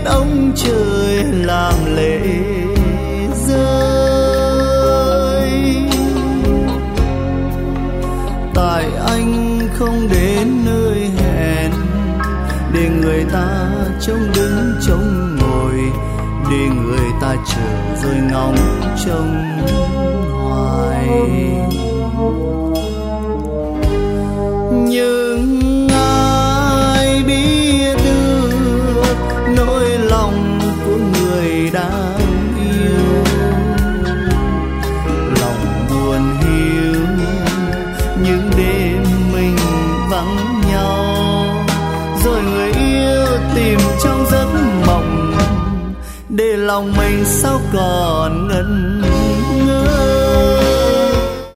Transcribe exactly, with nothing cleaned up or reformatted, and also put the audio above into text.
ông trời làm lễ rơi. Tại anh không đến nơi hẹn, để người ta trông đứng trông ngồi, để người ta chờ rồi ngóng trông hoài. Nhưng ai biết được nỗi lòng của người đang yêu, lòng buồn hiu những đêm mình vắng nhau, rồi người yêu tìm trong giấc mộng, để lòng mình sao còn ngẩn